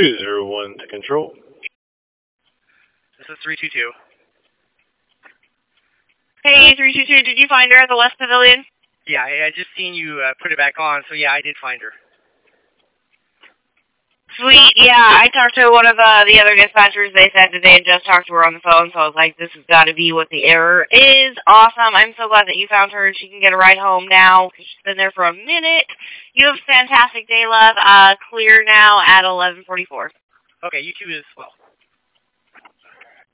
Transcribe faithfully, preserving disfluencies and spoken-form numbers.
two zero one to control. This is three two two. Hey, three two two, did you find her at the West Pavilion? Yeah, I, I just seen you uh, put it back on, so yeah, I did find her. Sweet, yeah, I talked to one of uh, the other dispatchers. They said that they had just talked to her on the phone, so I was like, this has got to be what the error is. Awesome. I'm so glad that you found her and she can get a ride home now because she's been there for a minute. You have a fantastic day, love. Uh, clear now at eleven forty-four. Okay, you too as well.